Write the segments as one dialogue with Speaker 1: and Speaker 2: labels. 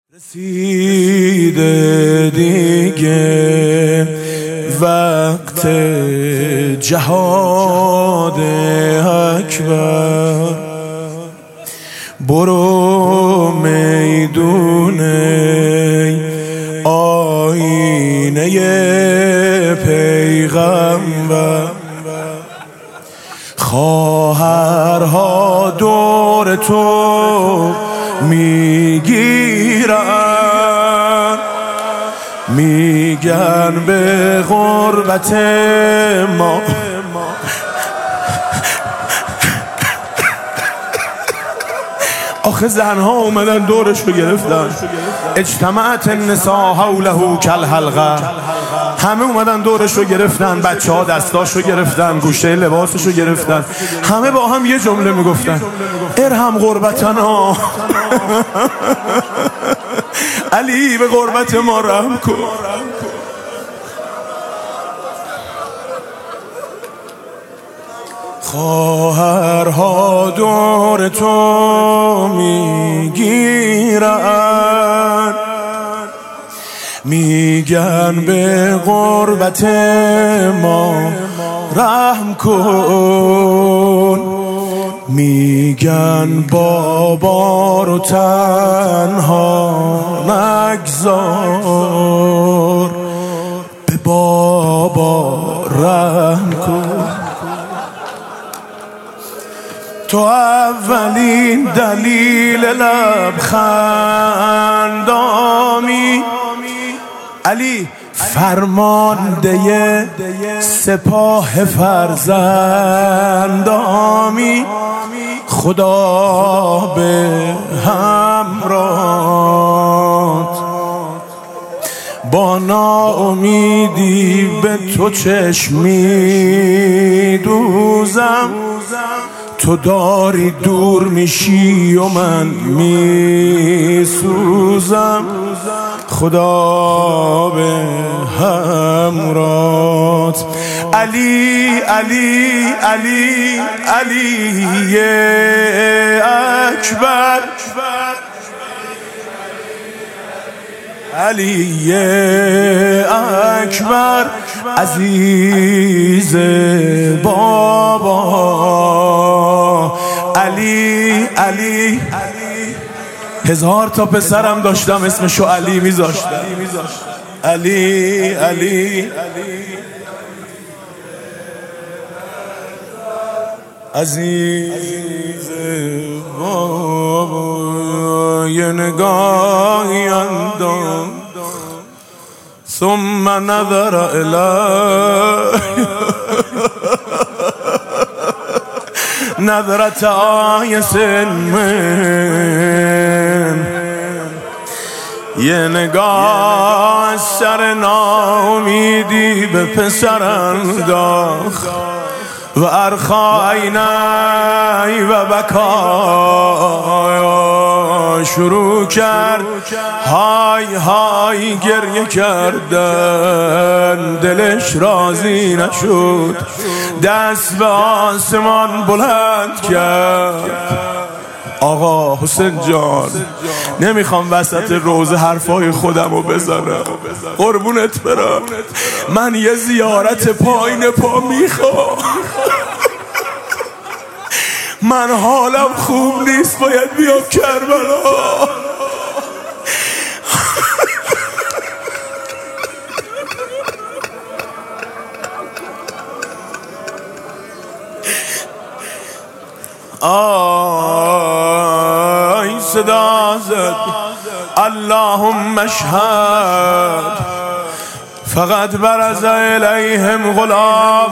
Speaker 1: رسیده دیگه وقت جهاد اکبر، برو میدون آینه پیغمبر. خواهرها دور تو میگیرن، میگن به غربت ما آخه زنها اومدن دورش رو گرفتن. اجتماعت النساء حوله کالحلقه، همه اومدن دورش رو گرفتن، بچه ها دستاش رو گرفتن، گوشه لباسش رو گرفتن، همه با هم یه جمله میگفتن: ارحم غربتنا علی به غربت ما رحم کن. خواهرها دور تو میگیرن، میگن به غربت ما رحم کن، میگن بابا رو تنها نگذار، به بابا رحم کن. تو اولین دلیل لبخندامی، علی فرمانده سپاه فرزندامی، خدا به همراهت، با ناامیدی به تو چشم میدوزم، تو داری دور میشی و من میسوزم، خدا به همراهت. علی علی علی علی اکبر، علی اکبر عزیز بابا، علی علی. 1000 تا پسرم داشتم اسمشو علی میذاشتم. علی علی عزیز بابا، یه نگاهی انداز ثم نظر الی نظرت آیس من، یه نگاه از سر ناامیدی به پسر انداخت و ارخا عینی و بکا، شروع کرد های های گریه کردن، دلش راضی نشد، دست به آسمان بلند کرد. آقا حسین جان، نمیخوام وسط روزه حرفای خودم رو بزنم، قربونت برم، من یه زیارت پایین پا میخوام، من حالم خوب نیست، باید بیام کربلا. آی صدا زد اللهم اشهد، فقط برز الیهم غلام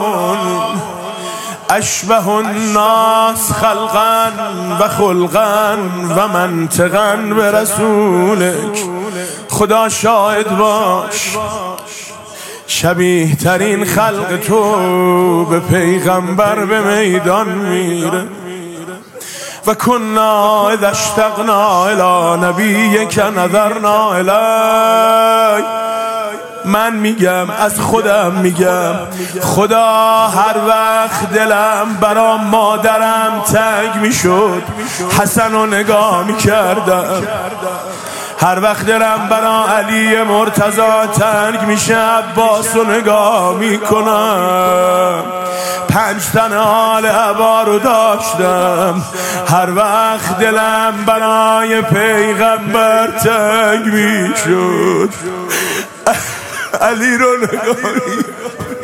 Speaker 1: اشبه الناس خلقا و خلقا و منطقا به رسولک. خدا شاهد باش، شبیه ترین خلق تو به پیغمبر به میدان میره. و کنا اذا اشتقنا الی نبیک نظرنا الی. من میگم، از خودم میگم، خدا هر وقت دلم برا مادرم تنگ میشد حسن رو نگاه میکردم، هر وقت دلم برا علی مرتضی تنگ میشه عباس رو نگاه میکنم. 5 تن آل عبا رو داشتم. هر وقت دلم برای پیغمبر تنگ میشد علی رو نگاه میکنم.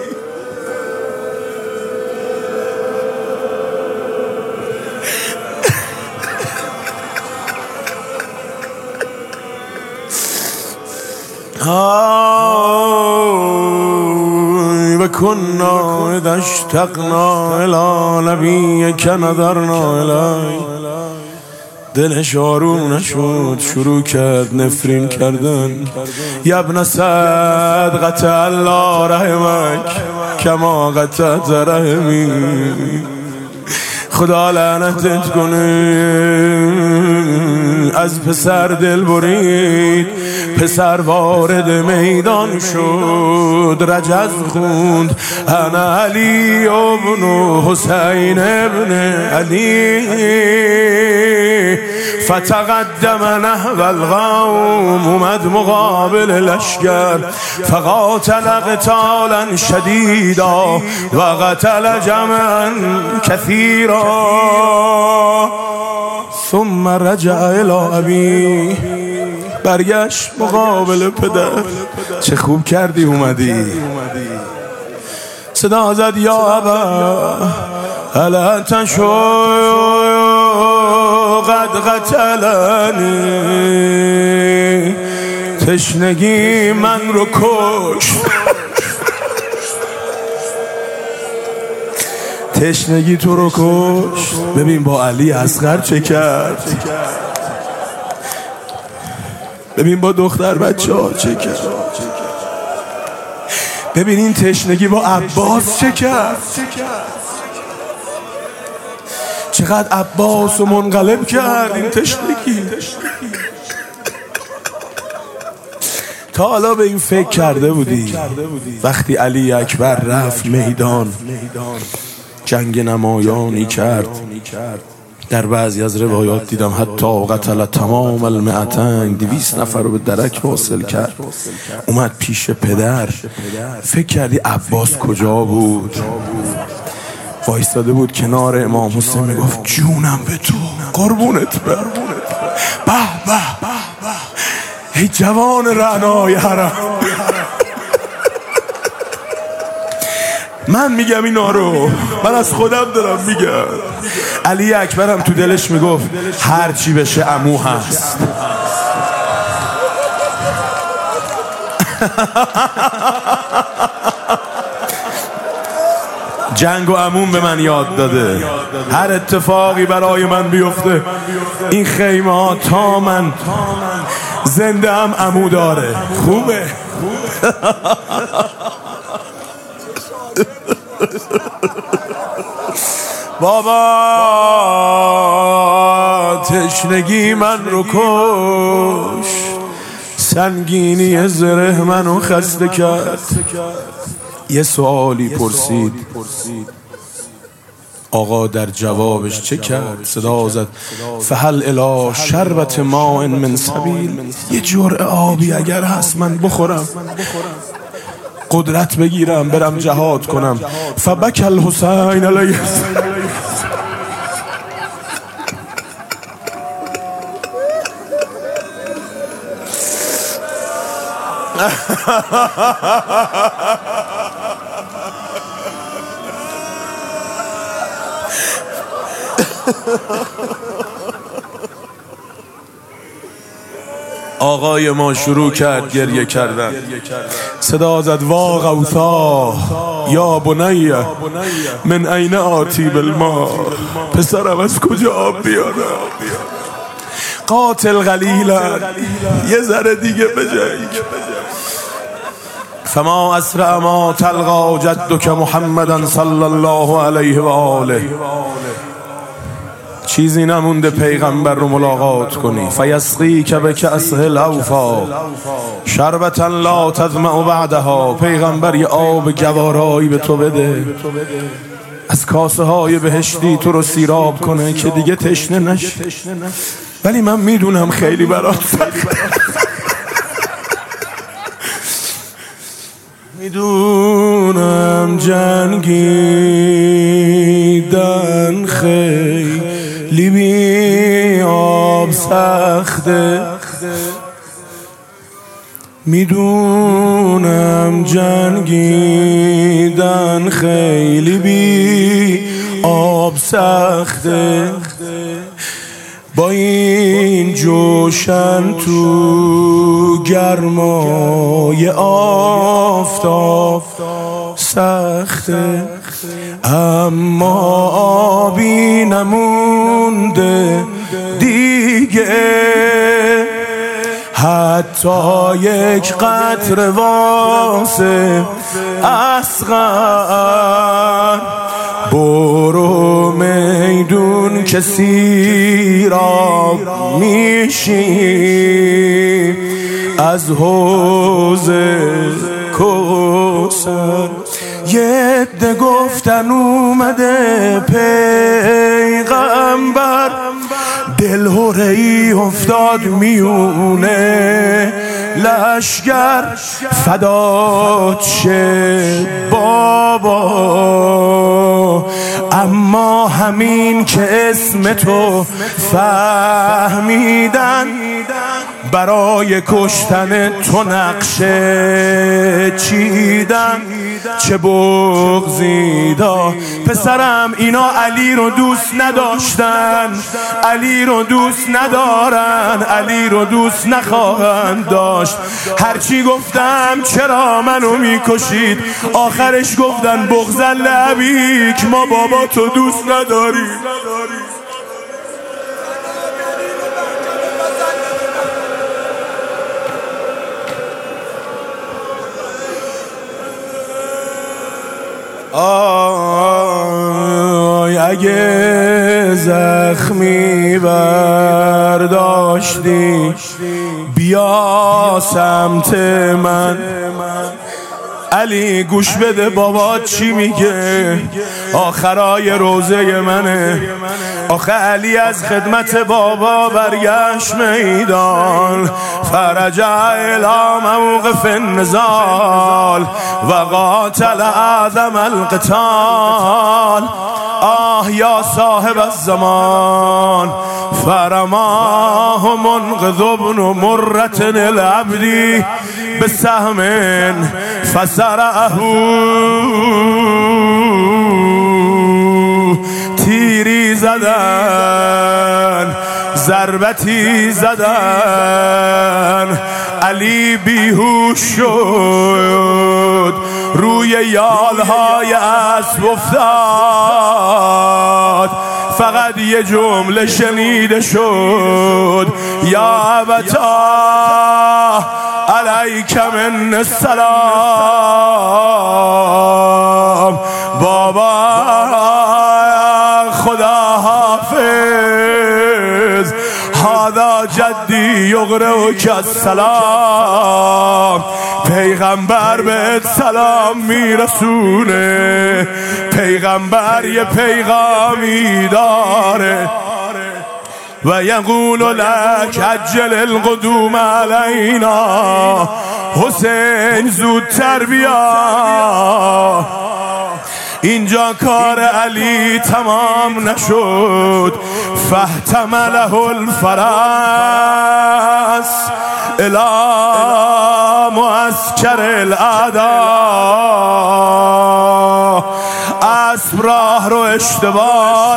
Speaker 1: و کنا اذا اشتقنا الى نبیک نظرنا الی. دلش آروم نشد، شروع کرد نفرین کردن. یا ابن سعد قطع الله رحمک کما قطعت رحمی. خدا لعنتت کنه، از پسر دل برید، پسر وارد میدان شد، رجز خوند انا علی ابن حسین ابن علی. فتقدم نحو القوم، اومد مقابل لشکر، فقاتل قتالا شدیدا و قتل جمعا کثیرا. ثم رجع الى ابی، برگشت مقابل پدر. چه خوب کردی اومدی. صدا زد یا ابا الا تشو قد قتلنی. تشنگی من رو کش، تشنگی تو رو کش. ببین با علی اصغر چه کرد، ببین با دختر بچه ها چه کرد، ببین این تشنگی با عباس چه کرد. چقدر عباس رو منقلب کرد این تشنگی. تا حالا به این فکر کرده بودی وقتی علی اکبر رفت میدان، جنگ نمایانی کرد؟ در بعضی از روایات دیدم حتی قتل تمام المئتین، 200 نفر رو به درک واصل کرد. اومد پیش پدر. فکر کردی عباس کجا بود؟ وایستاده بود کنار امام حسین، میگفت جونم به تو، قربونت برم. به به ای جوان رعنای حرم. من میگم اینا رو، من از خودم دارم میگم. علی اکبرم تو دلش میگفت هر چی بشه عمو هست. جنگ و عموم به من یاد داده هر اتفاقی برای من بیفته این خیمه ها تا من زنده هم عمو داره. خوبه. بابا تشنگی من رو کش، سنگینی زره منو خسته کرد. یه سوالی پرسید، آقا در جوابش چه کرد؟ صدا زد فهل الی شربت ماء من سبیل. یه جرعه آبی اگر هست من بخورم، قدرت بگیرم برم جهاد کنم. فبک الحسین علیه السلام. آقای ما شروع کرد گریه کردن. صدا زد وا غوثا یا بنیه من این آتی بالماء. پسرم از کجا آب بیارم؟ قاتل قلیلا، یه ذره دیگه بجنگ. فما اسرع ما تلقا جدک محمدا صلی الله علیه و آله. چیزی نمونده پیغمبر رو ملاقات کنی. فیسقی که به کأسه الاوفا شربتا لا تظمأ بعدها. پیغمبر یه آب گوارایی به تو بده، از کاسه های بهشتی تو رو سیراب کنه که دیگه تشنه نشی. ولی من میدونم خیلی برات سخته. میدونم جنگیدن خیلی بی آب سخته، میدونم جنگیدن خیلی بی آب سخته، با این جوشن تو گرمای آفتاب سخته، اما آبی نمونده دیگه، حتی یک قطره واسه اصغر. برو میدون که سیراب میشی از حوض کوثر. یه عده گفتن اومده پیغمبر، دلهره‌ای افتاد میونه لشگر، فدات شه بابا. اما همین که اسم تو فهمیدن، برای کشتن تو نقشه چیدن. چه بغضی دا پسرم، اینا علی رو دوست نداشتن، علی رو دوست ندارن، علی رو دوست نخواهند داشت. هرچی گفتم چرا منو میکشید، آخرش گفتن بغضا لعبیک، ما بابا تو دوست نداری. اگه زخمی برداشتی بیا سمت من. علی گوش بده بابا چی میگه، آخرای روزه منه. آخه علی از خدمت بابا برگشت میدان، فرجع الی موقف النزال و قاتل اعظم القتال. آه یا صاحب الزمان، فرماه منقذ ابن مرة العبد بسهم فسرعه. تیری زدن، ضربتی زدن، علی بیهوش شد، روی یالهای اسب افتاد. فقط یه جمله شنیده شد، یا ابتا علیک من السلام. بابا خدا حافظ، هذا جدی یقرئک السلام. پیغمبر بهت سلام میرسونه، پیغمبر یه پیغامی داره. و یقول لک عجل القدوم علینا، حسین زودتر بیا. اینجا کار علی تمام نشد، فاحتمله الفرس الی معسکر الاعداء. اسب راه رو اشتباه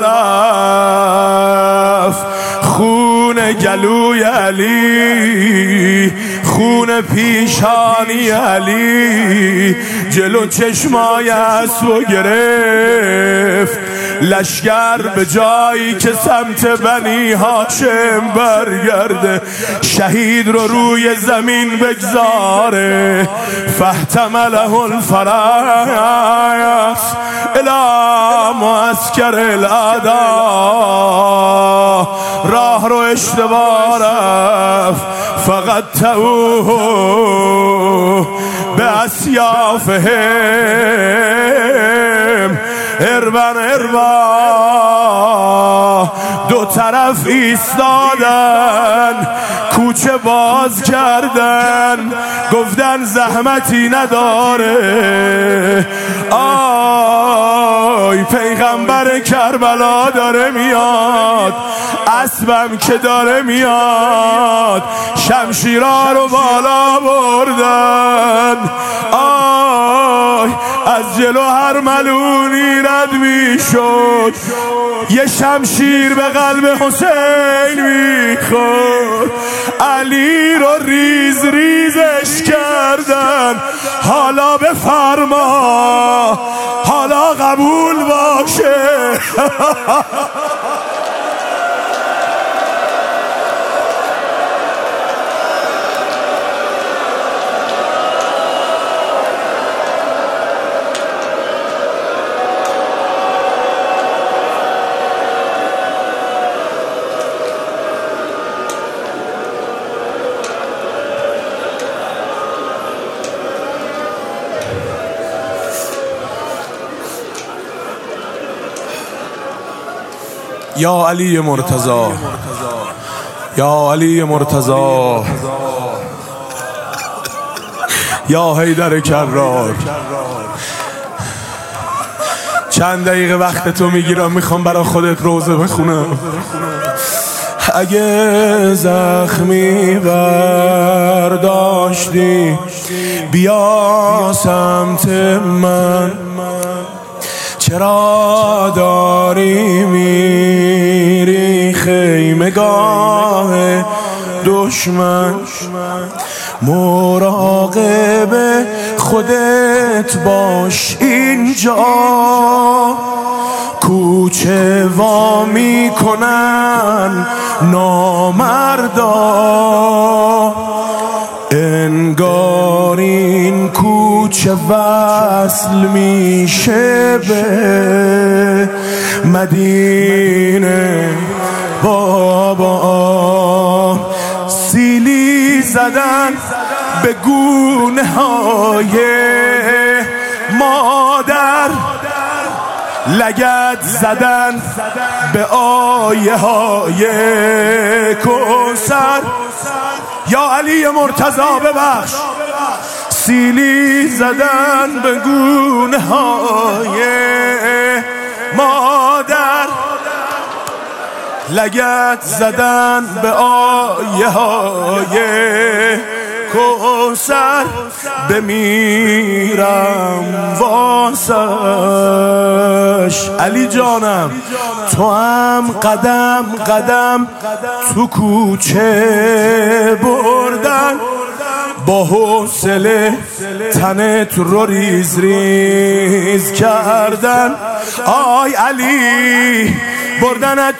Speaker 1: رفت، خون گلوی علی، خون پیشانی علی جلو چشمای اسبو گرفت. لشگر به جایی که سمت بنی هاشم برگرده، شهید رو روی زمین بگذاره. فاحتمله الفرس الی معسکر الاعداء. راه رو اشتباه رفت، فقط تأوه به اسیافهم اربن اربا. دو طرف ایستادن، کوچه باز کردن، گفتن زحمتی نداره. آی پیغمبر کربلا داره میاد، اسبم که داره میاد، شمشیرها رو بالا بردن. آی از جلو هر ملونی رد میشد، یه شمشیر به قلب حسین میخورد. علی رو ریز ریزش کردن. حالا بفرما، حالا قبول باشه. یا علی مرتضی، یا علی مرتضی، یا حیدر کرار. چند دقیقه وقت تو میگیرم، میخوام برای خودت روزه بخونم. اگه زخمی برداشتی بیا سمت من، چرا داری میری خیمگاه دشمن؟ مراقب خودت باش، اینجا کوچه وا میکنن نامردا. انگار این کوچه وصل میشه به مدینه. بابا سیلی زدن به گونه های مادر، لگد زدن به آیه های کوثر. یا علی مرتضی ببخش. سیلی زدن به گونه های مادر، لگد زدن به آیه های کوثر. بمیرم واسش. علی جانم تو هم قدم قدم تو کوچه بردن، با حوصله تنت رو ریز ریز کردن. آی علی بردنت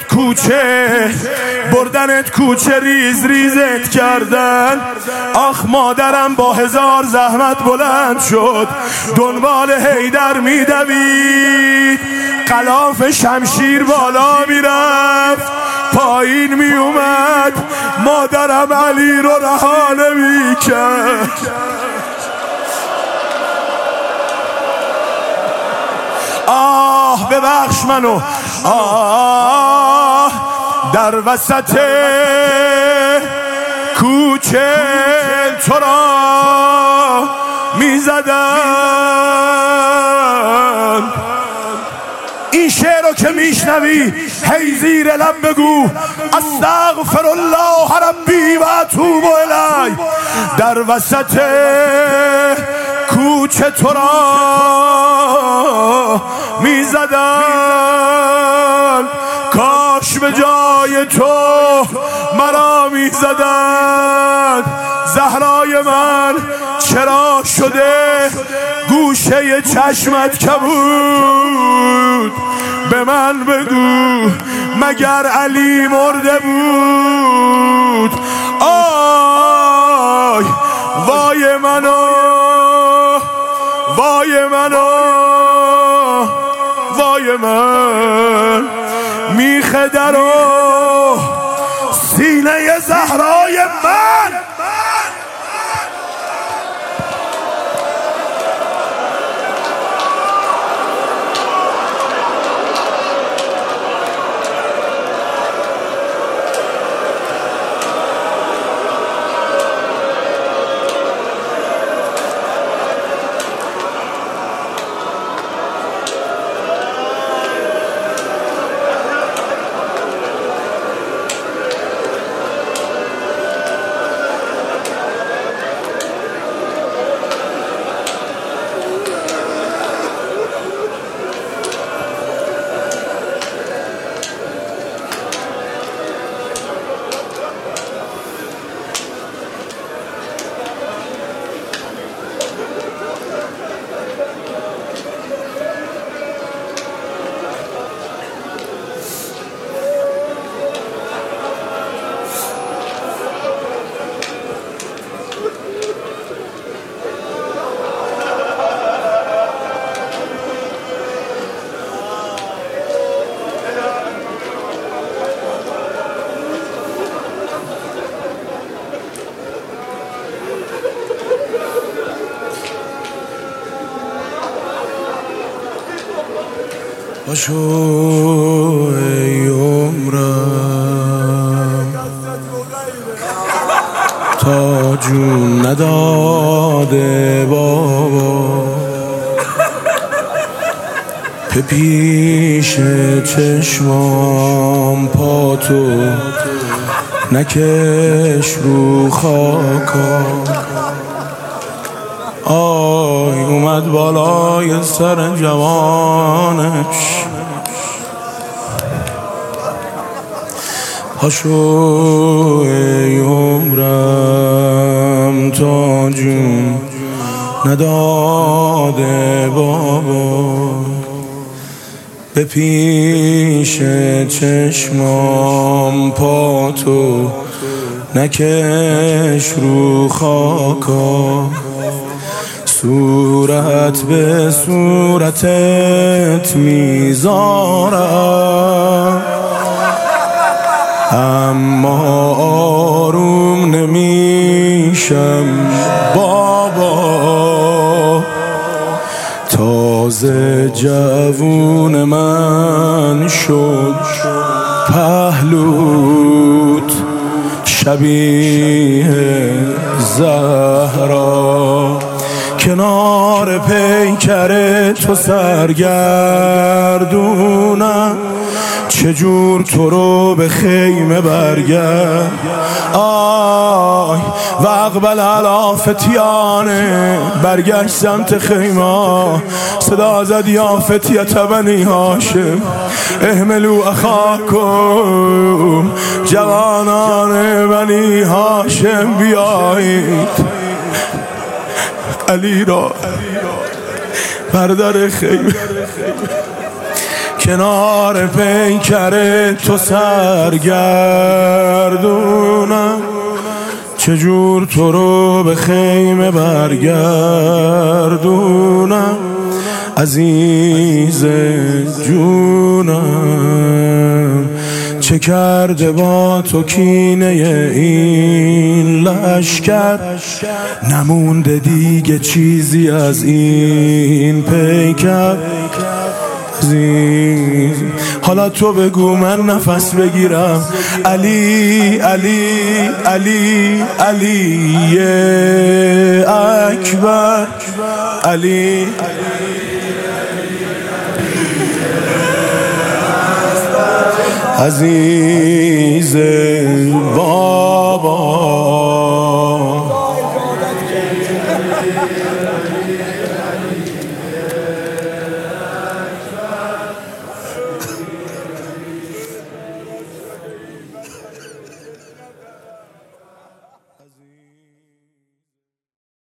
Speaker 1: کوچه ریز ریزت کردن. آخ مادرم با 1000 زحمت بلند شد، دنبال حیدر میدوید. غلاف شمشیر بالا میرفت، پایین میومد، مادرم علی رو رها نمیکرد. آه ببخش منو. آه در وسط کوچه تو را میزدن. این شعر رو که میشنوی هی زیر لب بگو استغفر الله ربی و اتوب الیه. در وسط کوچه تو را میزدن، کاش به جای تو مرا میزدن. زهرای من چرا شده گوشه چشمت کبود؟ به من بگو مگر علی مرده بود؟ آی وای منو، وای منو، وای من. میخه درو سینه زهرای من. باشو ای عمرم تا جون نداده بابا، به پیش چشمام پاتو نکش رو خاکا. آی اومد بالای سر جوانش، پاشو ای عمرم تا جون نداده بابا، به پیش چشمام پاتو نکش رو خاکا. صورت به صورتت میذارم اما آروم نمیشم بابا، تازه جوون من شد پهلوت شبیه زهرا، کنار پیکر تو سرگردونم چجور تو رو به خیمه برگرد. آی و اقبل علی فتیانه، برگشت سمت خیمه، صدا زد یا فتیت بنی هاشم احملو اخاکم، جوانان بنی هاشم بیایید علی را بردر خیمه، کنار پیکر تو سرگردونم چجور تو رو به خیمه برگردونم. عزیز جونم چه کرده با تو کینه این لشکر، نمونده دیگه چیزی از این پیکر. حالا تو بگو من نفس بگیرم. علی علی علی علی اکبر، علی عزیز